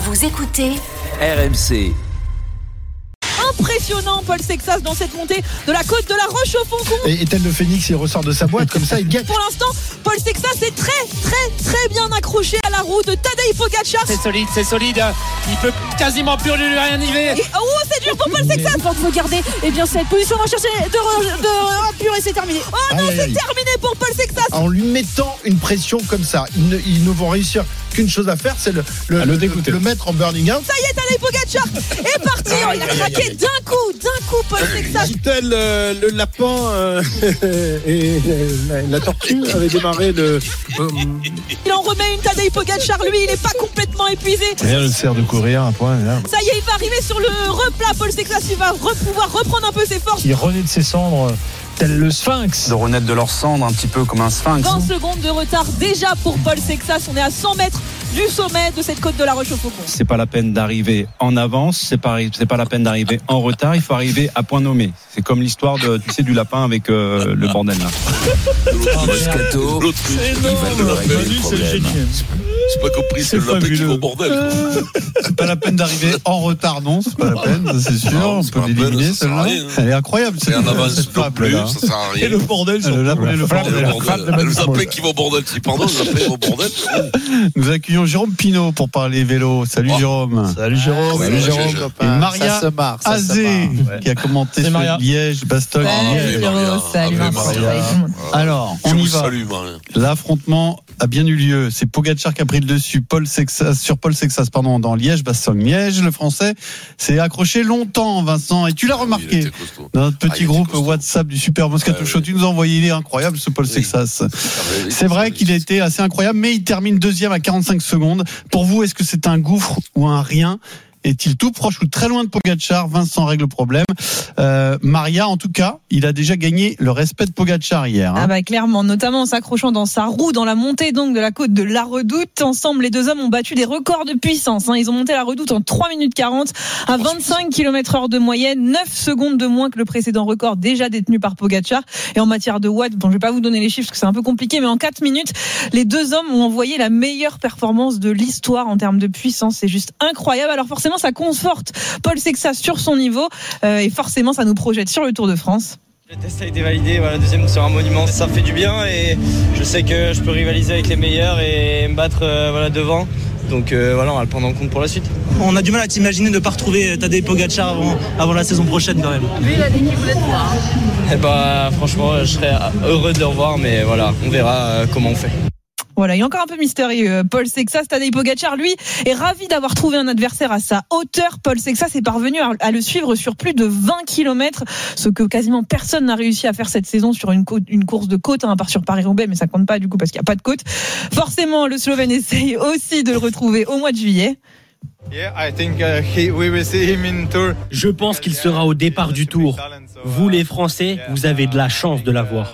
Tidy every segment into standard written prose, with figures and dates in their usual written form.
Vous écoutez RMC. Impressionnant Paul Sexas dans cette montée de la côte de la Rochefoucauld. Et tel le phénix, il ressort de sa boîte comme ça, il guette. Pour l'instant, Paul Sexas est très bien accroché à la roue de Tadej Pogačar. C'est solide. Il peut quasiment plus lui rien y ver. C'est dur pour Paul Sexas. Il faut garder cette position recherchée de purée, c'est terminé. C'est terminé pour Paul Sexas. En lui mettant une pression comme ça, ils ne vont réussir qu'une chose à faire, c'est le mettre en burning out. Ça y est, Tadej Pogačar est parti. Il a craqué d'un coup Paul Sexas. Dit-elle, le lapin et la tortue avaient démarré Il en remet une. Tadej Pogačar, lui, il n'est pas complètement épuisé. Rien ne sert de courir un point. Là. Ça y est, il va arriver sur le replat. Paul Sexas, il va pouvoir reprendre un peu ses forces. Il renaît de ses cendres, tel le sphinx. De renaître de leurs cendres un petit peu comme un sphinx. 20 secondes de retard déjà pour Paul Sexas. On est à 100 mètres du sommet de cette côte de la Rochefoucauld. C'est pas la peine d'arriver en avance, c'est pas la peine d'arriver en retard, il faut arriver à point nommé. C'est comme l'histoire du lapin avec le bordel là. Moscato, il va nous régler le problème. J'ai pas compris, c'est le lapin qui va au bordel. C'est pas la peine d'arriver en retard, non, c'est pas la peine, c'est sûr, on peut l'éliminer celle-là. Elle est incroyable, c'est en avance non plus, ça sert à rien. Et le bordel, le lapin, elle nous appelle qui va au bordel, pardon, nous appelle au bordel. Nous accueillons Jérôme Pinot pour parler vélo. Salut Jérôme. Salut Jérôme. Et Maria Azé qui a commenté sur Liège, Bastogne. Salut Maria. Alors, on y va. L'affrontement a bien eu lieu. C'est Pogačar qui a pris le dessus sur Paul Sexas dans Liège-Bastogne-Liège. Le Français s'est accroché longtemps, Vincent. Et tu l'as remarqué dans notre petit groupe WhatsApp du Super Moscato Show. Tu nous as envoyé, il est incroyable ce Paul Sexas. C'est vrai qu'il a été assez incroyable, mais il termine deuxième à 45 secondes. Pour vous, est-ce que c'est un gouffre ou un rien ? Est-il tout proche ou très loin de Pogačar ? Vincent règle le problème. Maria, en tout cas, il a déjà gagné le respect de Pogačar hier. Clairement, notamment en s'accrochant dans sa roue dans la montée donc de la côte de la Redoute. Ensemble, les deux hommes ont battu des records de puissance. Ils ont monté la Redoute en 3 minutes 40 à 25 km/h de moyenne, 9 secondes de moins que le précédent record déjà détenu par Pogačar. Et en matière de watts, je vais pas vous donner les chiffres parce que c'est un peu compliqué, mais en 4 minutes, les deux hommes ont envoyé la meilleure performance de l'histoire en termes de puissance. C'est juste incroyable. Alors forcément, ça conforte Paul Sexas sur son niveau et forcément ça nous projette sur le Tour de France. Le test a été validé, deuxième sur un monument, ça fait du bien et je sais que je peux rivaliser avec les meilleurs et me battre devant. Donc on va le prendre en compte pour la suite. On a du mal à t'imaginer de ne pas retrouver Tadej Pogačar avant la saison prochaine quand même. Lui, il a dit qu'il voulait te voir. Franchement, je serais heureux de le revoir, mais on verra comment on fait. Voilà, il est encore un peu mystérieux. Paul Sexas, Tadej Pogačar, lui, est ravi d'avoir trouvé un adversaire à sa hauteur. Paul Sexas est parvenu à le suivre sur plus de 20 km, ce que quasiment personne n'a réussi à faire cette saison sur une course de côte, à part sur Paris-Roubaix, mais ça compte pas du coup parce qu'il n'y a pas de côte. Forcément, le Slovène essaye aussi de le retrouver au mois de juillet. Je pense qu'il sera au départ du Tour. Vous les Français, vous avez de la chance de l'avoir.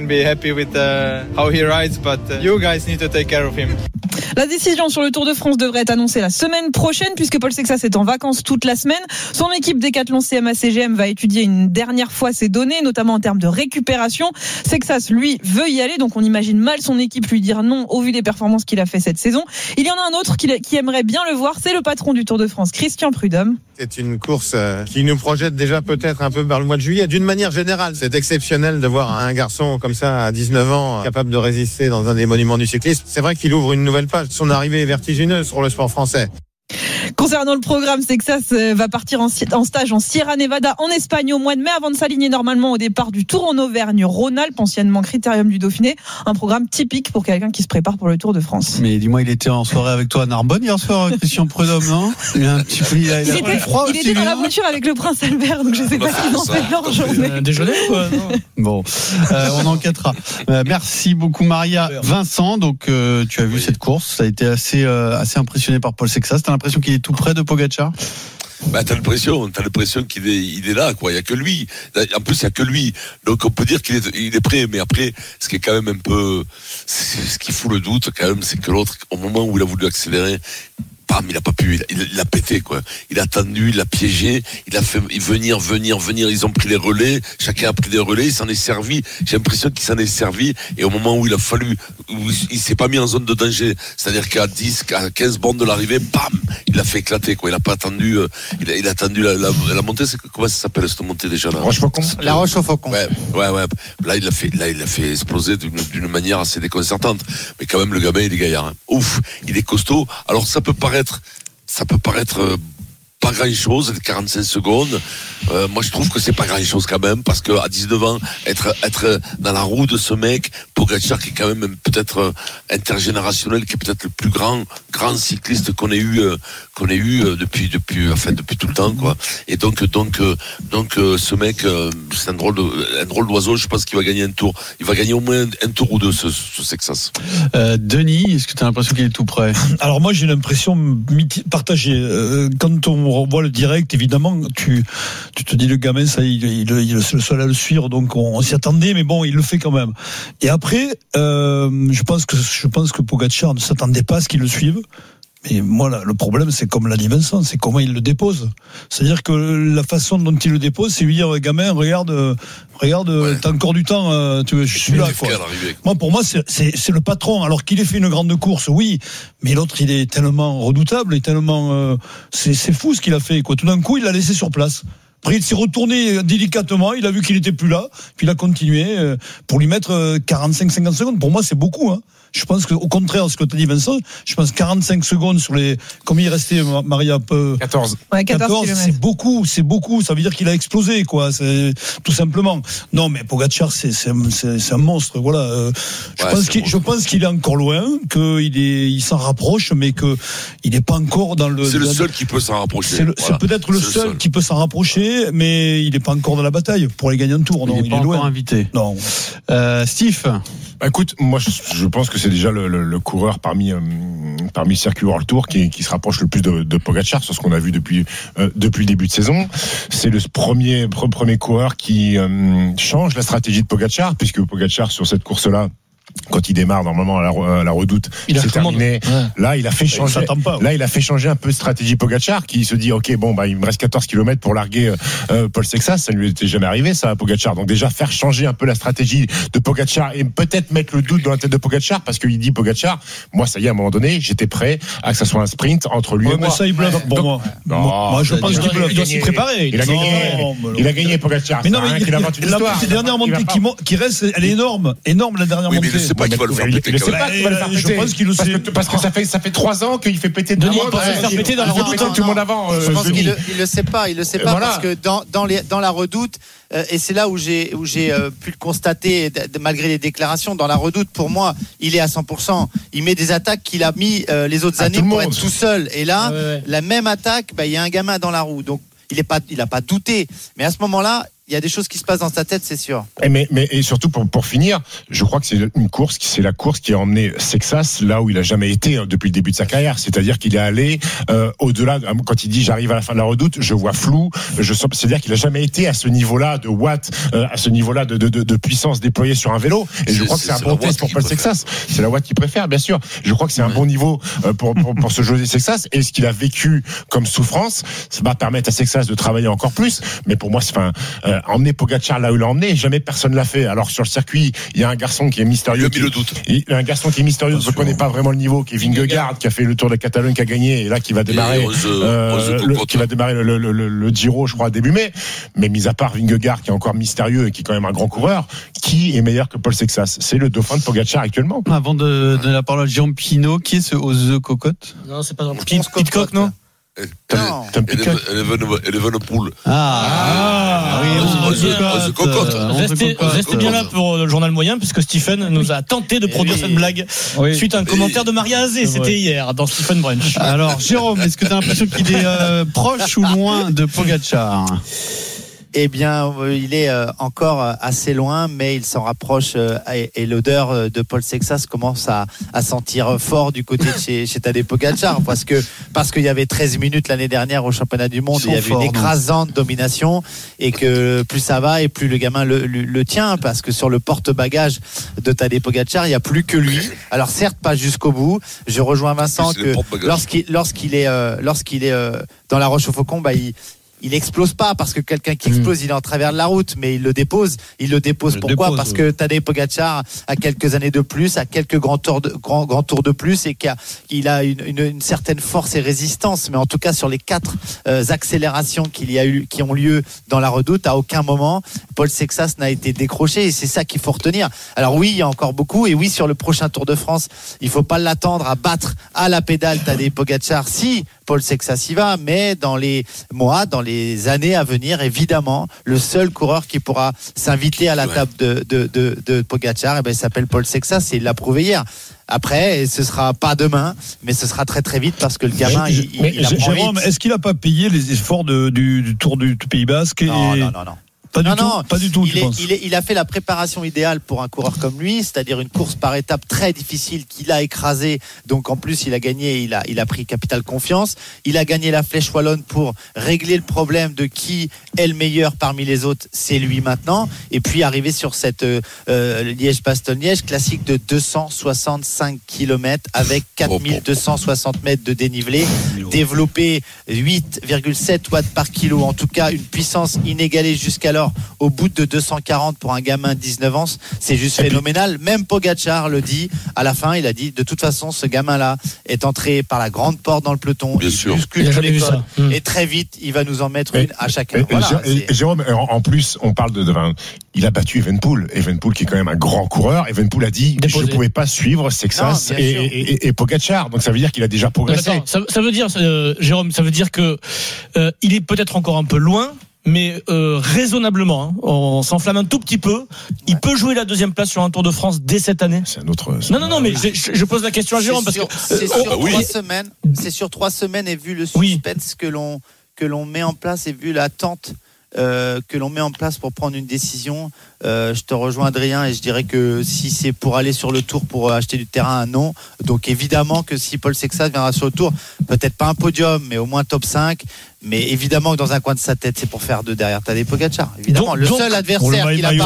La décision sur le Tour de France devrait être annoncée la semaine prochaine puisque Paul Sexas est en vacances toute la semaine. Son équipe Decathlon CMA-CGM va étudier une dernière fois ses données, notamment en termes de récupération. Sexas, lui, veut y aller, donc on imagine mal son équipe lui dire non au vu des performances qu'il a fait cette saison. Il y en a un autre qui aimerait bien le voir, c'est le patron du Tour de France, Christian Prudhomme. C'est une course qui nous projette déjà peut-être un peu vers le mois de juillet. D'une manière générale, c'est exceptionnel de voir un garçon comme ça à 19 ans capable de résister dans un des monuments du cyclisme. C'est vrai qu'il ouvre une nouvelle page. Son arrivée est vertigineuse sur le sport français. Concernant le programme, Sexas va partir en stage en Sierra Nevada en Espagne au mois de mai avant de s'aligner normalement au départ du Tour en Auvergne-Rhône-Alpes, anciennement Critérium du Dauphiné. Un programme typique pour quelqu'un qui se prépare pour le Tour de France. Mais dis-moi, il était en soirée avec toi à Narbonne hier soir, Christian Prudhomme, non ? Il a un petit peu, il était froid aussi. Il était dans la voiture avec le prince Albert, donc je sais pas s'ils ont fait leur journée. Déjeuner quoi, non ? Bon, on enquêtera. Merci beaucoup Maria. Vincent, donc tu as vu cette course, ça a été assez impressionné par Paul Sexas. T'as l'impression qu'il est tout près de Pogačar ? T'as l'impression qu'il est là, quoi. Il y a que lui. En plus, il y a que lui. Donc, on peut dire qu'il est prêt. Mais après, ce qui est quand même un peu, ce qui fout le doute, quand même, c'est que l'autre, au moment où il a voulu accélérer, il a pas pu, il a pété, quoi. Il a attendu, il l'a piégé, il a fait venir, ils ont pris les relais, chacun a pris des relais, il s'en est servi, j'ai l'impression qu'il s'en est servi, et au moment où il a fallu, où il s'est pas mis en zone de danger, c'est-à-dire qu'à 10, à 15 bornes de l'arrivée, bam, il l'a fait éclater, quoi. Il a pas attendu, il a attendu la montée. Comment ça s'appelle cette montée déjà là? Rochefaucon. La Rochefaucon. Ouais. Là, il l'a fait exploser d'une manière assez déconcertante. Mais quand même, le gamin, il est gaillard. Hein. Ouf, il est costaud. Alors, ça peut paraître pas grand chose, 45 secondes. Moi, je trouve que c'est pas grand chose quand même, parce que à 19 ans, être dans la roue de ce mec, Pogačar, qui est quand même peut-être intergénérationnel, qui est peut-être le plus grand cycliste qu'on ait eu depuis tout le temps, quoi. Et donc, ce mec, c'est un drôle d'oiseau. Je pense qu'il va gagner un tour. Il va gagner au moins un tour ou deux, ce Sexas. Denis, est-ce que tu as l'impression qu'il est tout prêt? Alors moi, j'ai l'impression partagée. Quand on voit le direct, évidemment, tu te dis le gamin, ça, il est le seul à le suivre, donc on s'y attendait, mais bon, il le fait quand même. Et après, je pense que Pogačar ne s'attendait pas à ce qu'il le suive. Mais moi, le problème, c'est comme l'a dit Vincent, c'est comment il le dépose. C'est-à-dire que la façon dont il le dépose, c'est lui dire, gamin, regarde, t'as encore du temps, je suis là, quoi. Moi, pour moi, c'est le patron. Alors qu'il ait fait une grande course, oui, mais l'autre, il est tellement redoutable, et tellement, c'est fou ce qu'il a fait, quoi. Tout d'un coup, il l'a laissé sur place. Après, il s'est retourné délicatement, il a vu qu'il était plus là, puis il a continué pour lui mettre 45-50 secondes. Pour moi, c'est beaucoup, hein. Je pense qu'au contraire de ce que tu as dit, Vincent, je pense 45 secondes sur les. Combien il restait, Maria? 14. Ouais, 14 c'est beaucoup. Ça veut dire qu'il a explosé, quoi. C'est tout simplement. Non, mais Pogačar, c'est un monstre. Voilà. Je pense qu'il est encore loin, il s'en rapproche, mais qu'il n'est pas encore dans le. C'est le seul qui peut s'en rapprocher. C'est peut-être le seul qui peut s'en rapprocher, mais il n'est pas encore dans la bataille pour aller gagner un tour. Il n'est pas encore invité. Non. Steve. Écoute, moi, je pense que c'est déjà le coureur parmi Circuit World Tour qui se rapproche le plus de Pogačar sur ce qu'on a vu depuis le début de saison. C'est le premier coureur qui change la stratégie de Pogačar, puisque Pogačar sur cette course-là, quand il démarre normalement à la Redoute, c'est terminé. Ouais. Là, il a fait changer un peu de stratégie Pogačar, qui se dit ok, bon, il me reste 14 km pour larguer Paul Sexas. Ça ne lui était jamais arrivé, ça, à Pogačar. Donc déjà faire changer un peu la stratégie de Pogačar et peut-être mettre le doute dans la tête de Pogačar, parce qu'il dit Pogačar, moi ça y est, à un moment donné, j'étais prêt à que ça soit un sprint entre lui et moi. Mais ça, il bluffe pour moi. Moi, je pense qu'il bluffe. Il doit s'y préparer. Il a gagné Pogačar. Mais non, mais la dernière montée qui reste, elle est énorme la dernière montée. C'est pas qu'il va le faire péter. Je pense qu'il le sait. Parce que ça fait 3 ans qu'il fait péter Denis, il pensait se faire péter dans la Redoute. Tout le monde avant. Je pense qu'il le sait pas. Il le sait pas parce que dans la Redoute, et c'est là où j'ai pu le constater malgré les déclarations, dans la Redoute, pour moi, il est à 100%. Il met des attaques qu'il a mis les autres années pour être tout seul. Et là, la même attaque, il y a un gamin dans la roue. Donc il a pas douté. Mais à ce moment-là, il y a des choses qui se passent dans sa tête, c'est sûr. Et surtout pour finir, je crois que c'est la course qui a emmené Sexas là où il a jamais été depuis le début de sa carrière. C'est-à-dire qu'il est allé au-delà. Quand il dit j'arrive à la fin de la Redoute, je vois flou. C'est-à-dire qu'il a jamais été à ce niveau-là de watts, à ce niveau-là de puissance déployée sur un vélo. Et je crois que c'est un bon test pour Paul Sexas. C'est la watt qu'il préfère, bien sûr. Je crois que c'est un bon niveau pour ce José Sexas. Et ce qu'il a vécu comme souffrance, ça va permettre à Sexas de travailler encore plus. Mais pour moi, emmener Pogačar là où il l'a emmené, jamais personne l'a fait. Alors sur le circuit, il y a un garçon qui est mystérieux. Il y a un garçon qui est mystérieux, je ne connais pas vraiment le niveau, qui est Vingegaard, qui a fait le Tour de Catalogne, qui a gagné, et là qui va démarrer le Giro, je crois, début mai. Mais mis à part Vingegaard, qui est encore mystérieux et qui est quand même un grand coureur, qui est meilleur que Paul Sexas? C'est le dauphin de Pogačar actuellement. Avant de donner la parole à Jean Pinot, qui est ce Ose Cocotte? Non, c'est pas dans Pitcock, non? Evenepoel. Restez bien là pour le journal moyen, puisque Stephen nous a tenté de produire cette blague suite à un commentaire de Maria Azé. C'était hier dans Stephen Brunch. Alors Jérôme, est-ce que tu as l'impression qu'il est proche ou loin de Pogačar? Eh bien, il est encore assez loin, mais il s'en rapproche et l'odeur de Paul Sexas commence à sentir fort du côté de chez Tadej Pogačar, parce qu'il y avait 13 minutes l'année dernière au championnat du monde, il y avait une écrasante domination, et que plus ça va et plus le gamin le tient, parce que sur le porte-bagages de Tadej Pogačar, il n'y a plus que lui. Alors certes, pas jusqu'au bout. Je rejoins Vincent que lorsqu'il est dans la Rochefaucon, il explose pas parce que quelqu'un qui explose, il est en travers de la route, mais il le dépose. Pourquoi? Parce que Tadej Pogačar a quelques années de plus, a quelques grands tours de plus et qu'il a une certaine force et résistance. Mais en tout cas, sur les 4 accélérations qui ont lieu dans la Redoute, à aucun moment Paul Sexas n'a été décroché et c'est ça qu'il faut retenir. Alors oui, il y a encore beaucoup et oui, sur le prochain Tour de France, il faut pas l'attendre à battre à la pédale Tadej Pogačar si Paul Sexas y va, mais dans les mois, dans les années à venir, évidemment, le seul coureur qui pourra s'inviter à la table de Pogačar, il s'appelle Paul Sexas et il l'a prouvé hier. Après, ce sera pas demain, mais ce sera très très vite parce que le gamin, il apprend Jérôme, vite. est-ce qu'il n'a pas payé les efforts du Tour du Pays Basque Non. Pas du tout, je pense. Il a fait la préparation idéale pour un coureur comme lui, c'est-à-dire une course par étape très difficile qu'il a écrasée. Donc en plus, il a gagné, il a pris capital confiance. Il a gagné la Flèche Wallonne pour régler le problème de qui est le meilleur parmi les autres. C'est lui maintenant. Et puis arriver sur cette Liège-Bastogne-Liège classique de 265 km avec 4260 mètres de dénivelé, développer 8,7 watts par kilo. En tout cas, une puissance inégalée jusqu'alors. Au bout de 240 pour un gamin de 19 ans, c'est juste phénoménal. Même Pogačar le dit à la fin, il a dit de toute façon ce gamin-là est entré par la grande porte dans le peloton. Bien sûr. Et très vite il va nous en mettre une à chacun. Jérôme, en plus on parle il a battu Evenepoel qui est quand même un grand coureur. Evenepoel a dit je ne pouvais pas suivre Sexas et Pogačar, donc ça veut dire qu'il a déjà progressé. Ça veut dire Jérôme, ça veut dire que il est peut-être encore un peu loin. Mais raisonnablement, on s'enflamme un tout petit peu. Il peut jouer la 2e place sur un Tour de France dès cette année. C'est un autre. Non, mais je pose la question à Jérôme parce que c'est sur 3 semaines et vu le suspense que l'on met en place et vu l'attente que l'on met en place pour prendre une décision. Je te rejoins Adrien et je dirais que si c'est pour aller sur le Tour pour acheter du terrain, non. Donc évidemment que si Paul Sexas viendra sur le Tour, peut-être pas un podium mais au moins top 5. Mais évidemment que dans un coin de sa tête, c'est pour faire 2 derrière Tadej Pogačar. Évidemment, le seul adversaire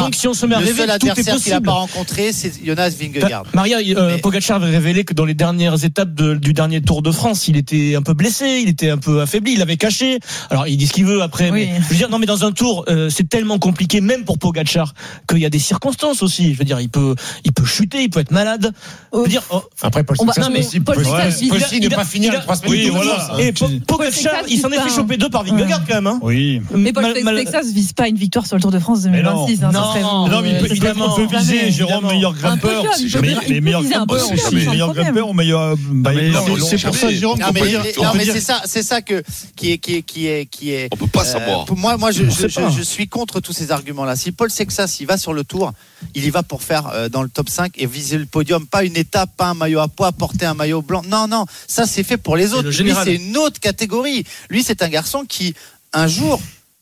qu'il n'a pas rencontré, c'est Jonas Vingegaard. Maria, Pogačar avait révélé que dans les dernières étapes du dernier Tour de France, il était un peu blessé, il était un peu affaibli, il avait caché. Alors il dit ce qu'il veut après. Oui. Mais, je veux dire, non, mais dans un Tour, c'est tellement compliqué, même pour Pogačar, qu'il y a des circonstances aussi. Je veux dire, il peut chuter, il peut être malade. Je veux dire, après Paul Sexas, il ne pas finir les 3 semaines. Oui, voilà. Et Pogačar, il s'en est fait choper 2 par Vingegaard quand même. Oui. Mais Paul Sexas vise pas une victoire sur le Tour de France 2026. Non, mais évidemment, on peut viser Jérôme meilleur grimpeur. Mais meilleur grimpeur aussi. Meilleur grimpeur ou meilleur. C'est pour ça, Jérôme. Non, mais c'est ça qui est. On peut pas savoir. Moi, je suis contre tous ces arguments-là. Si Paul Sexas, il va sur le Tour, il y va pour faire dans le top 5 et viser le podium, pas une étape, pas un maillot à pois, porter un maillot blanc. Non, ça c'est fait pour les autres. Lui, c'est une autre catégorie. Lui, c'est un garçon qui, un jour,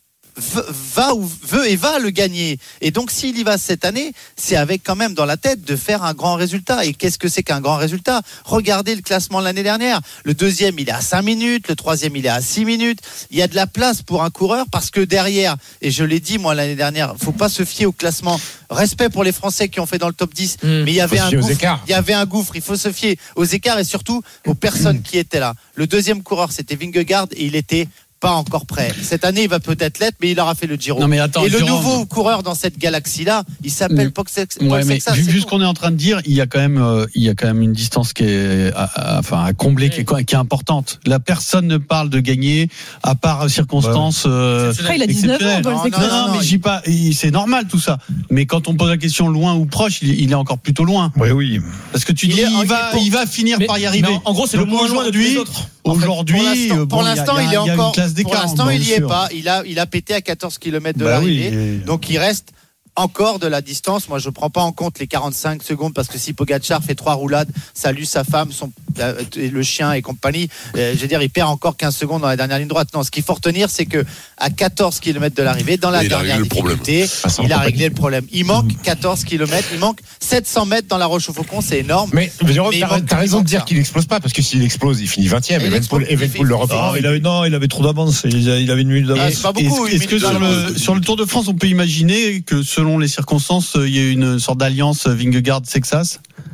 va le gagner. Et donc, s'il y va cette année, c'est avec quand même dans la tête de faire un grand résultat. Et qu'est-ce que c'est qu'un grand résultat? Regardez le classement de l'année dernière. Le 2e, il est à 5 minutes. Le 3e, il est à 6 minutes. Il y a de la place pour un coureur parce que derrière, et je l'ai dit moi l'année dernière, faut pas se fier au classement. Respect pour les Français qui ont fait dans le top 10. Mais il y avait un gouffre. Il faut se fier aux écarts et surtout aux personnes qui étaient là. Le 2e coureur, c'était Vingegaard et il était pas encore prêt. Cette année, il va peut-être l'être, mais il aura fait le Giro. Non, mais attends, et le nouveau coureur dans cette galaxie-là, il s'appelle Paul Sexas. Vu ce qu'on est en train de dire, il y a quand même une distance qui est à combler, qui est importante. La personne ne parle de gagner à part circonstances. Il a 19 ans. Non, mais je dis pas. C'est normal tout ça. Mais quand on pose la question loin ou proche, il est encore plutôt loin. Oui. Parce que tu dis, il va finir par y arriver. En gros, c'est le moins loin de tous les autres. Aujourd'hui, pour l'instant, il est encore. Pour l'instant, il n'y est pas. Il a pété à 14 km de l'arrivée. Donc, il reste encore de la distance. Moi, je prends pas en compte les 45 secondes parce que si Pogačar fait 3 roulades, salue sa femme, le chien et compagnie, je veux dire, il perd encore 15 secondes dans la dernière ligne droite. Non, ce qu'il faut retenir, c'est que à 14 km de l'arrivée, dans la dernière difficulté, il a réglé le problème. Il manque 14 km, il manque 700 mètres dans la Rochefoucauld, c'est énorme. Mais Jérôme, t'as raison de dire qu'il explose pas parce que s'il explose, il finit 20e. Evenepoel le reprend. Il avait trop d'avance. Il avait une minute d'avance. Est-ce que sur le Tour de France, on peut imaginer que selon les circonstances, il y a une sorte d'alliance Vingegaard-Sexas?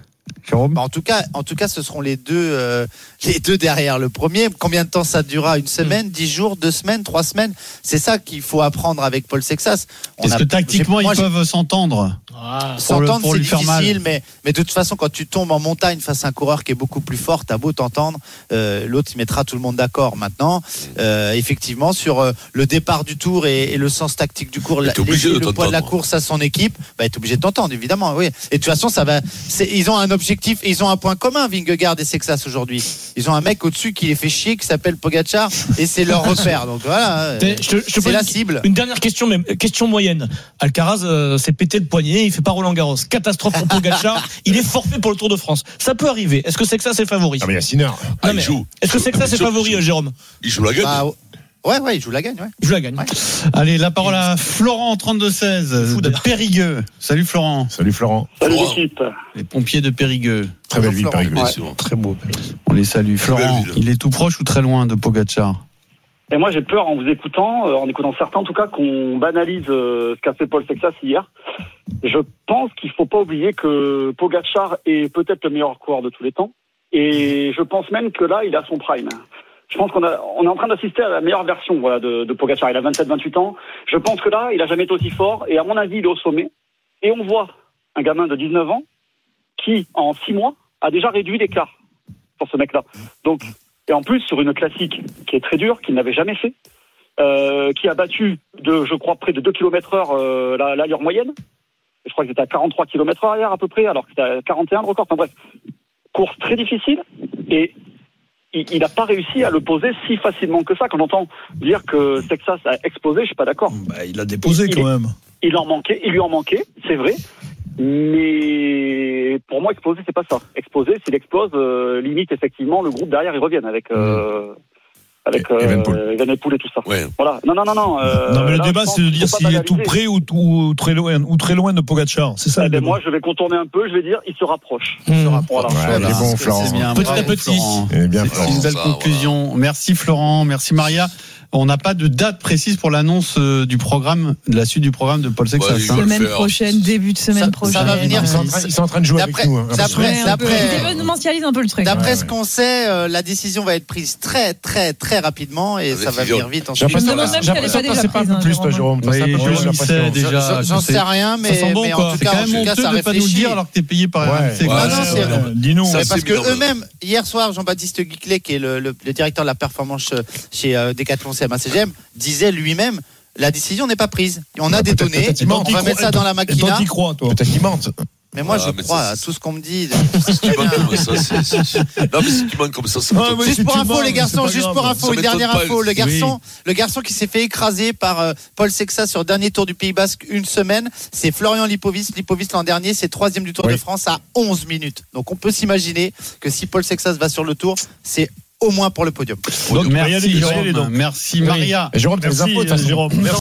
En tout cas, ce seront les deux derrière le premier. Combien de temps ça durera? Une semaine, 10 jours, 2 semaines, 3 semaines? C'est ça qu'il faut apprendre avec Paul Sexas. Est-ce que tactiquement, ils peuvent s'entendre? S'entendre, c'est difficile, mais de toute façon, quand tu tombes en montagne face à un coureur qui est beaucoup plus fort, t'as beau t'entendre, l'autre, il mettra tout le monde d'accord. Maintenant, effectivement, sur le départ du tour et le sens tactique du cours, le poids de la course à son équipe, t'es obligé de t'entendre, évidemment. Oui. Et de toute façon, ils ont un objectif, et ils ont un point commun, Vingegaard et Sexas aujourd'hui. Ils ont un mec au-dessus qui les fait chier, qui s'appelle Pogačar, et c'est leur repère. Donc voilà, c'est la cible. Une dernière question, même question moyenne. Alcaraz s'est pété le poignet, il fait pas Roland Garros. Catastrophe pour Pogačar. Il est forfait pour le Tour de France. Ça peut arriver. Est-ce que Sexas est favori? Ah mais il y a Sinner. Il joue. Est-ce que Sexas est favori, Jérôme? Il joue la gagne. Ouais, il joue la gagne. Ouais. Il joue la gagne. Ouais. Allez, la parole à Florent, 32-16, de Périgueux. Salut Florent. Salut Florent. Salut l'équipe. Les pompiers de Périgueux. Très belle ville, Périgueux. Ouais. Très beau. On les salue. Florent, il est tout proche ou très loin de Pogačar? Et moi, j'ai peur en vous écoutant, en écoutant certains en tout cas, qu'on banalise ce qu'a fait Paul Sexas hier. Je pense qu'il faut pas oublier que Pogačar est peut-être le meilleur coureur de tous les temps. Et je pense même que là, il a son prime. Je pense qu'on est en train d'assister à la meilleure version de Pogačar. Il a 27-28 ans. Je pense que là, il a jamais été aussi fort. Et à mon avis, il est au sommet. Et on voit un gamin de 19 ans qui, en 6 mois, a déjà réduit l'écart pour ce mec-là. Donc, et en plus, sur une classique qui est très dure, qu'il n'avait jamais fait, qui a battu je crois, près de 2 km/h l'allure moyenne. Je crois que c'était à 43 km/h hier à peu près, alors que c'était à 41 le record. Enfin bref, course très difficile. Et il n'a pas réussi à le poser si facilement que ça. Quand on entend dire que Sexas a explosé, je suis pas d'accord. Il a déposé quand même. Il lui en manquait, c'est vrai. Mais pour moi, exploser, c'est pas ça. Exploser, s'il explose, limite effectivement le groupe derrière, ils reviennent avec Evenepoel et tout ça. Ouais. Voilà. Non. Non, mais le débat, c'est de dire s'il est tout près ou très loin de Pogačar. C'est ça. Moi, je vais contourner un peu. Je vais dire, il se rapproche. Voilà. Bon, Florent. Petit à petit. C'est une belle conclusion. Merci Florent, merci Maria. On n'a pas de date précise pour l'annonce du programme, de la suite du programme de Paul Sexas. Semaine prochaine, début de semaine prochaine. Ça va venir. Ils sont en train de jouer avec nous. Ils événementialisent un peu le truc. D'après ce qu'on sait, la décision va être prise très très très rapidement et ça va venir vite ensuite. J'ai l'impression que c'est pas un peu plus, toi, Jérôme. J'en sais rien, mais en tout cas, ça réfléchit. Pas nous le dire alors que t'es payé par RMC. Dis-nous. Parce que eux-mêmes, hier soir, Jean-Baptiste Guiclet, qui est le directeur de la performance chez Decathlon CMA-CGM, disait lui-même la décision n'est pas prise. On a des données, on va mettre ça dans la machine. Toi, t'y crois, toi. Peut-être qu'il mente. Mais moi, je crois à tout ce qu'on me dit. Non, mais ce qui manque comme ça, c'est juste pour info, les garçons, une dernière info. Le garçon qui s'est fait écraser par Paul Sexas sur le dernier Tour du Pays Basque une semaine, c'est Florian Lipovic. Lipovic l'an dernier, c'est 3e du Tour de France à 11 minutes. Donc on peut s'imaginer que si Paul Sexas va sur le Tour, c'est au moins pour le podium. Donc, merci Maria. Jérôme, t'as les infos, Jérôme.